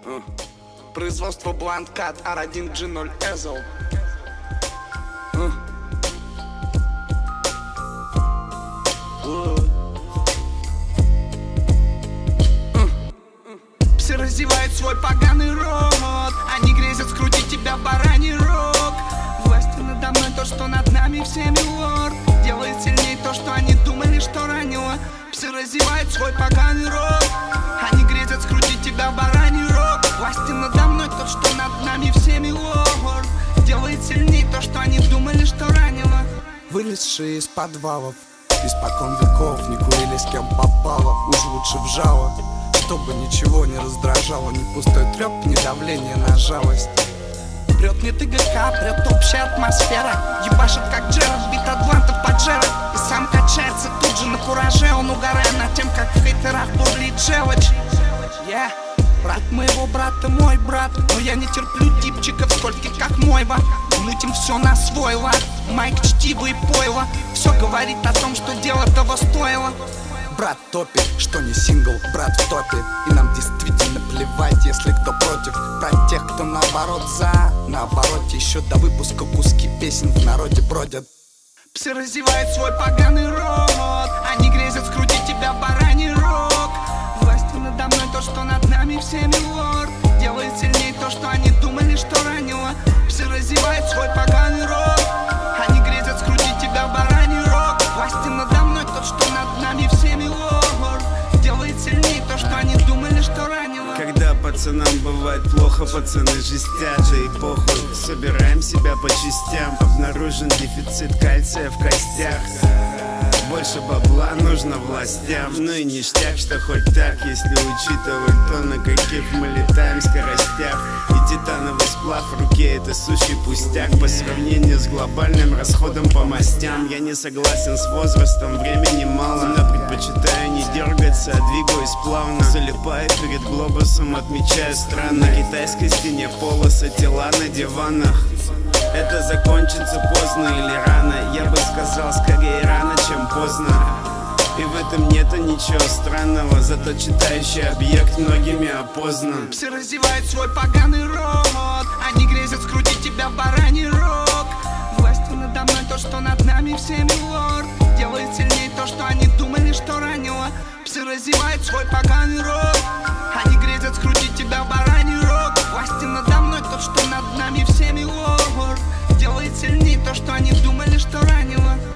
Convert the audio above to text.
Производство Бланкат R1G0 Ezel. Все раздевают свой поганый рот, они грезят скрутить тебя в бараний рог. Власти надо мной то, что над нами всеми лорд. Делает сильнее то, что они думали, что ранило. Все раздевают свой поганый рот, они грезят скрутить тебя в бараний рог. Власти надо мной тот, что над нами всеми лорд. Делает сильнее то, что они думали, что ранило. Вылезшие из подвалов, испокон веков не курили с кем попало. Уж лучше вжало, чтобы ничего не раздражало. Ни пустой треп, ни давление на жалость. Прет не ТГК, прет общая атмосфера. Ебашит как Джерард, бит атлантов поджера. И сам качается тут же на кураже. Он угорая над тем, как в хейтерах бурлит желчь. Брат моего брата, мой брат. Но я не терплю типчиков, скольких как мойва. Мутим все на свой лад. Майк, чтиво и пойло. Все говорит о том, что дело того стоило. Брат топит, что не сингл, брат в топе. И нам действительно плевать, если кто против. Про тех, кто наоборот за. Наоборот, еще до выпуска куски песен в народе бродят. Все раздевают свой поганый рот, они грезят скрутить тебя в бараний рог. Власти надо мной то, что над нами всеми лорд. Делает сильнее то, что они думали, что ранило. Все раздевают свой поганый рот, они грезят скрутить тебя в бараний рог. Власти надо мной тот, что над нами всеми лорд. Делает сильнее то, что они думали, что ранило. Когда пацанам бывает плохо, пацаны жестят, да и похуй. Собираем себя по частям. Обнаружен дефицит кальция в костях. Больше бабла нужно властям. Ну и ништяк, что хоть так, если учитывать то, на каких мы летаем скоростях. И титановый сплав в руке — это сущий пустяк по сравнению с глобальным расходом по мастям. Я не согласен с возрастом, времени мало, но предпочитаю не дергаться, а двигаюсь плавно. Залипаю перед глобусом, отмечаю страны. На китайской стене полосы, тела на диванах. Это закончится поздно или рано. Я бы сказал, скорее рано, чем поздно. И в этом нету ничего странного. Зато читающий объект многими опознан. Все раздевают свой поганый рот, они грезят скрутить тебя в бараний рог. Власти надо мной то, что над нами всеми лорд. Делает сильнее то, что они думали, что ранило. Все раздевают свой поганый рот, они грезят скрутить тебя в бараний рог. Власти надо мной тот, что над нами всеми лорд. Делает сильнее то, что они думали, что ранило.